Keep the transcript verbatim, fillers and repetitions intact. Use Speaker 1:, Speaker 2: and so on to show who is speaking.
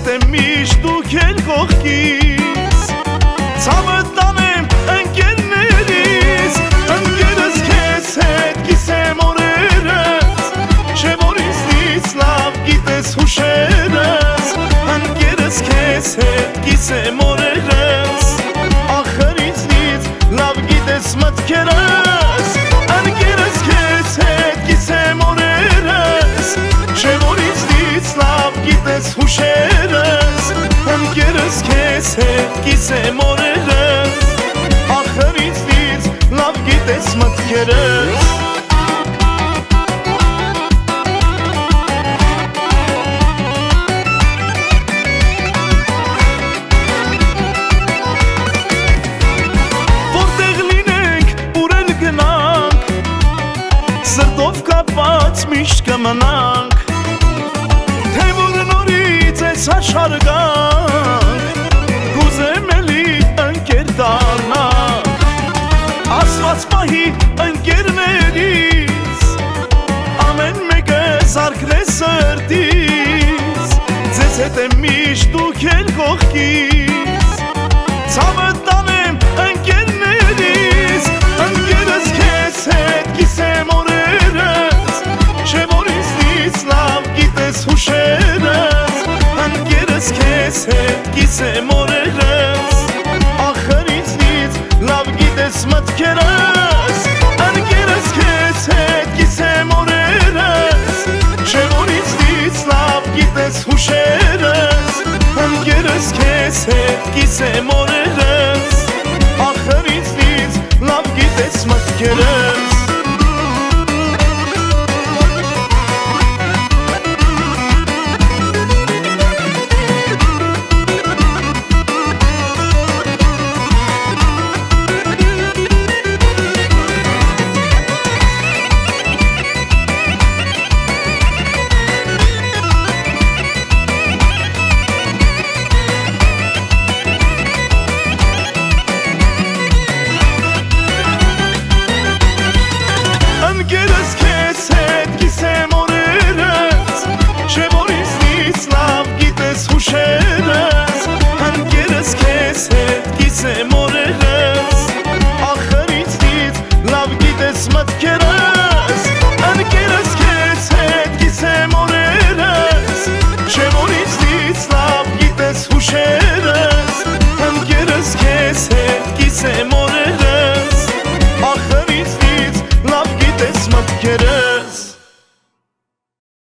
Speaker 1: հետ եմ միշտ դուք էլ կողքիս Ցավը տանեմ ընկերներիս Ընկերս քեզ հետ կիսեմ օրերս Չէ որ ինձնից լավ գիտես հուշերս Ընկերս քեզ հետ կիսեմ օրերս Ախր ինձնից լավ գիտես մտքերս Ընկերս քեզ հետ կիսեմ օրերս Չէ որ ինձնից լավ գիտես հուշերս Ընկերս քեզ հետ կիսեմ օրերս Ախր ինձնից լավ գիտես մտքերս Որտեղ լինենք, ուր էլ գնանք Սրտով կապված միշտ կմնանք Թե որ նորից ես աշխարհ Կուզեմ էլի ընկեր դառնանք Ասված պահի ընկերներիս Ամեն մեկը զարկն է սրտիս Ձեզ հետ եմ միշտ դուք էլ կողքիս Ցավը տանեմ ընկերներիս Ընկերս քեզ հետ կիսեմ օրերս Չէ որ ինձնից լավ գիտես հուշերս Ընկերս քեզ հետ կիսեմ օրերս Ախր ինձնից լավ գիտես մտքերս Ընկերս քեզ հետ կիսեմ օրերս Չէ որ ինձնից լավ գիտես հուշերս Ընկերս քեզ հետ կիսեմ օրերս Ախր ինձնից լավ գիտես մտքերս Ընկերս քեզ հետ կիսեմ օրերս Չէ որ ինձնից լավ գիտես հուշերս